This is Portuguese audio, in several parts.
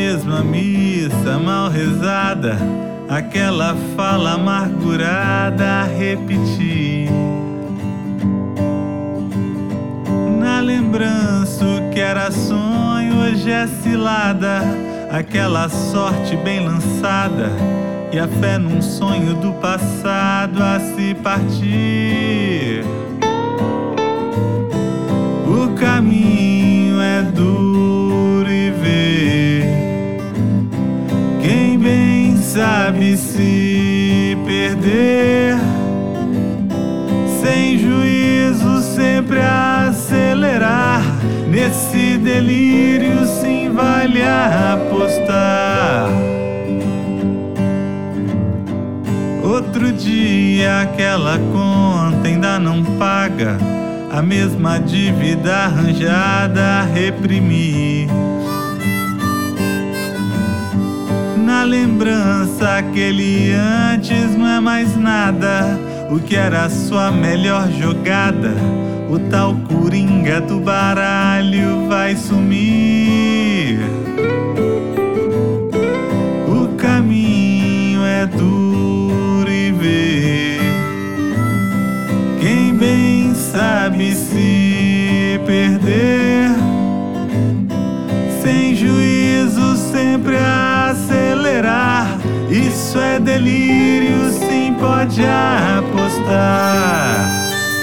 mesma missa mal rezada, aquela fala amargurada a repetir. Na lembrança o que era sonho hoje é cilada, aquela sorte bem lançada e a fé num sonho do passado a se partir. O caminho é duro e vê quem bem sabe se perder, sem juízo sempre a acelerar, nesse delírio sim vale apostar. Outro dia aquela conta ainda não paga, a mesma dívida arranjada a reprimir. Na lembrança aquele antes não é mais nada, o que era sua melhor jogada, o tal coringa do baralho vai sumir. O caminho é duro e vê quem bem sabe se perder, sem juízo sempre a acelerar, isso é delírio sim pode apostar.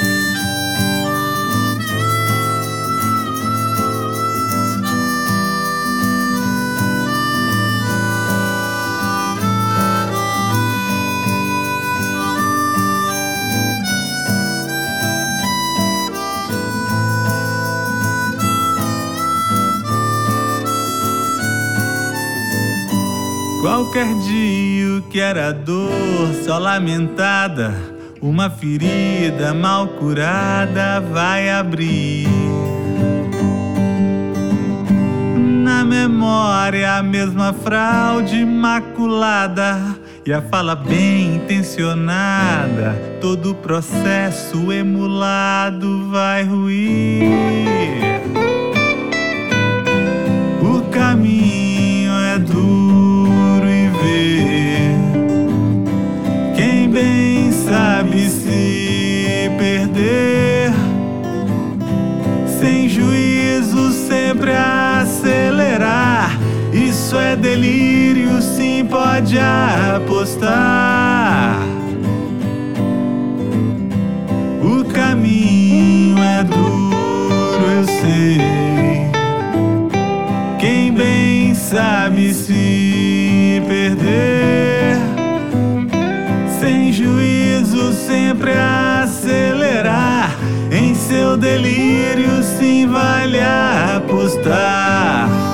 Qualquer dia o que era dor só lamentada, uma ferida mal curada vai abrir. Na memória a mesma fraude maculada e a fala bem intencionada, todo o processo emulado vai ruir. O caminho é duro e vê quem bem sabe se perder, sem juízo sempre a acelerar, isso é delírio sim pode apostar. O caminho é duro eu sei, quem bem sabe se perder, sem juízo sempre a acelerar, em seu delírio sim vale apostar.